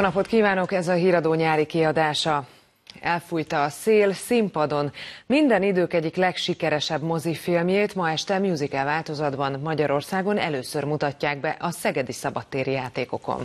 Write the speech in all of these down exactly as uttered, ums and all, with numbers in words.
Jó napot kívánok, ez a Híradó nyári kiadása. Elfújta a szél, színpadon minden idők egyik legsikeresebb mozifilmjét ma este musical változatban Magyarországon először mutatják be a szegedi szabadtéri játékokon.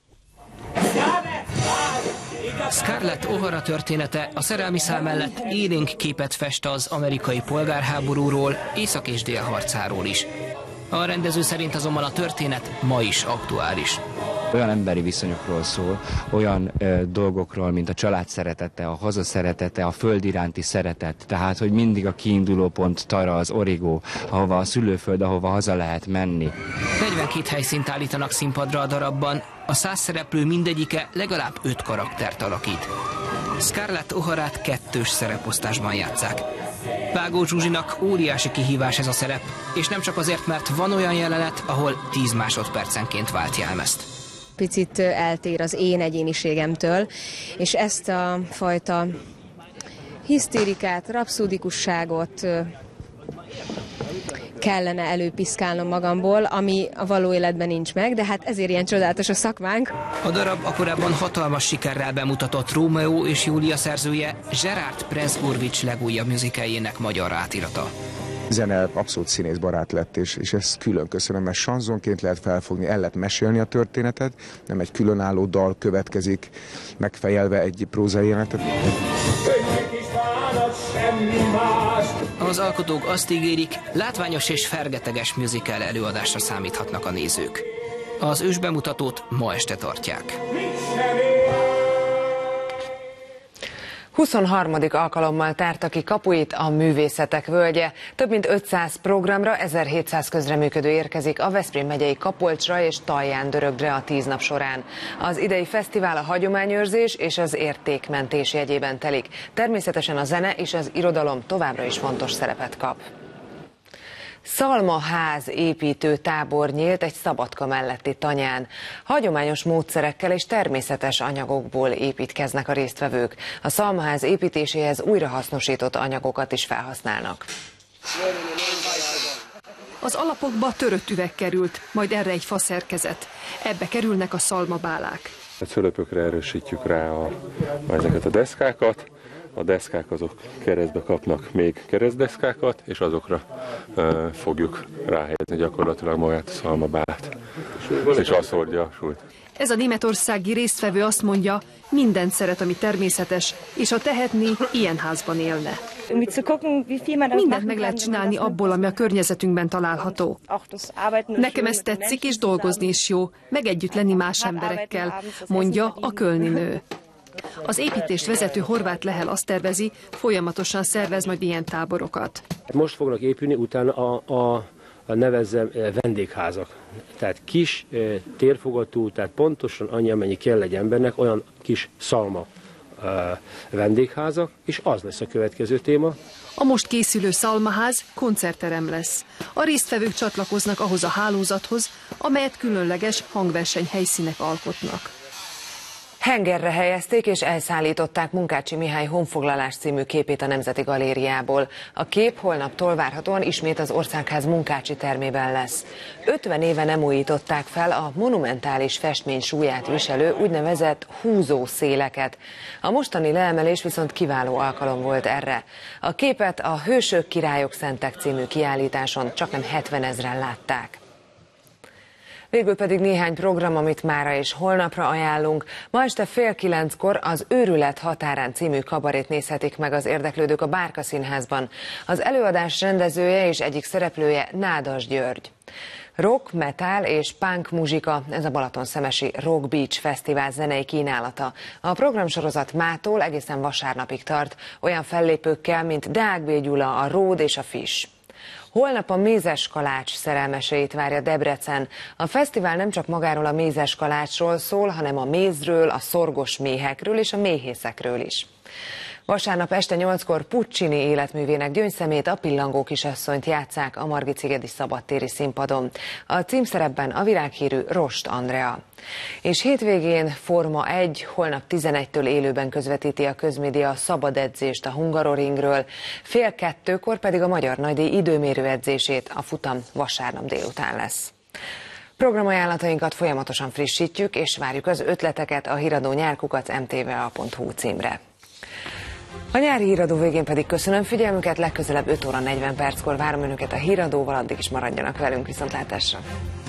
Scarlett O'Hara története a szerelmi szál mellett élénk képet fest az amerikai polgárháborúról, Észak- és Dél-harcáról is. A rendező szerint azonban a történet ma is aktuális. Olyan emberi viszonyokról szól, olyan ö, dolgokról, mint a család szeretete, a haza szeretete, a föld iránti szeretet. Tehát, hogy mindig a kiinduló pont Tara, az Origo, ahova a szülőföld, ahova haza lehet menni. negyvenkét helyszínt állítanak színpadra a darabban, a száz szereplő mindegyike legalább öt karaktert alakít. Scarlett O'Harát kettős szereposztásban játsszák. Vágó Zsuzsinak óriási kihívás ez a szerep, és nem csak azért, mert van olyan jelenet, ahol tíz másodpercenként vált jelmezt. Picit eltér az én egyéniségemtől, és ezt a fajta hisztérikát, rapszódikusságot kellene előpiszkálnom magamból, ami a való életben nincs meg, de hát ezért ilyen csodálatos a szakmánk. A darab a korábban hatalmas sikerrel bemutatott Rómeó és Júlia szerzője Gerard Pressburwitz legújabb musicaljének magyar átirata. Zene abszolút színészbarát lett, és, és ezt külön köszönöm, mert sanzonként lehet felfogni, el lehet mesélni a történetet, nem egy különálló dal következik, megfejelve egy prózai jelenetet. Az alkotók azt ígérik, látványos és fergeteges musical előadásra számíthatnak a nézők. Az ősbemutatót ma este tartják. huszonharmadik alkalommal tárta ki kapuit a Művészetek Völgye. Több mint ötszáz programra, ezerhétszáz közreműködő érkezik a Veszprém megyei Kapolcsra és Talján-Dörögre a tíz nap során. Az idei fesztivál a hagyományőrzés és az értékmentés jegyében telik. Természetesen a zene és az irodalom továbbra is fontos szerepet kap. Szalmaház építő tábor nyílt egy Szabadka melletti tanyán. Hagyományos módszerekkel és természetes anyagokból építkeznek a résztvevők. A szalmaház építéséhez újrahasznosított anyagokat is felhasználnak. Az alapokba törött üveg került, majd erre egy faszerkezet. Ebbe kerülnek a szalmabálák. A szölöpökre erősítjük rá a, ezeket a deszkákat. A deszkák azok keresztbe kapnak még keresztdeszkákat, és azokra uh, fogjuk ráhelyezni gyakorlatilag magát a szalmabálát, és azt hordja a súlyt. Ez a németországi résztvevő azt mondja, mindent szeret, ami természetes, és ha tehetné, ilyen házban élne. Mindent meg lehet csinálni abból, ami a környezetünkben található. Nekem ez tetszik, és dolgozni is jó, meg együtt lenni más emberekkel, mondja a kölni nő. Az építést vezető Horváth Lehel azt tervezi, folyamatosan szervez majd ilyen táborokat. Most fognak épülni utána a, a, a nevezzem vendégházak. Tehát kis e, térfogatú, tehát pontosan annyi, amennyi kell egy embernek, olyan kis szalma e, vendégházak, és az lesz a következő téma. A most készülő szalmaház koncertterem lesz. A résztvevők csatlakoznak ahhoz a hálózathoz, amelyet különleges hangverseny helyszínek alkotnak. Hengerre helyezték és elszállították Munkácsi Mihály Honfoglalás című képét a Nemzeti Galériából. A kép holnaptól várhatóan ismét az Országház Munkácsi termében lesz. ötven éve nem újították fel a monumentális festmény súlyát viselő úgynevezett húzószéleket. A mostani leemelés viszont kiváló alkalom volt erre. A képet a Hősök, Királyok, Szentek című kiállításon csaknem hetvenezren látták. Végül pedig néhány program, amit mára és holnapra ajánlunk. Ma este fél kilenckor az Őrület határán című kabarét nézhetik meg az érdeklődők a Bárka Színházban. Az előadás rendezője és egyik szereplője Nádas György. Rock, metal és punk muzsika, ez a Balatonszemesi Rock Beach Fesztivál zenei kínálata. A programsorozat mától egészen vasárnapig tart, olyan fellépőkkel, mint Deák B. Gyula, a Ród és a Fish. Holnap a mézes kalács szerelmeseit várja Debrecen. A fesztivál nem csak magáról a mézes kalácsról szól, hanem a mézről, a szorgos méhekről és a méhészekről is. Vasárnap este nyolckor Puccini életművének gyöngyszemét, a Pillangó kisasszonyt játsszák a Margit-szigeti szabadtéri színpadon. A címszerepben a világhírű Rost Andrea. És hétvégén Forma egy, holnap tizenegytől élőben közvetíti a közmédia a szabad edzést a Hungaroringről, fél kettőkor pedig a Magyar Nagydíj időmérő edzését, a futam vasárnap délután lesz. Programajánlatainkat folyamatosan frissítjük, és várjuk az ötleteket a híradó nyárkukac em té vé á pont hú címre. A nyári híradó végén pedig köszönöm figyelmüket, legközelebb öt óra negyven perckor várom önöket a híradóval, addig is maradjanak velünk, viszontlátásra!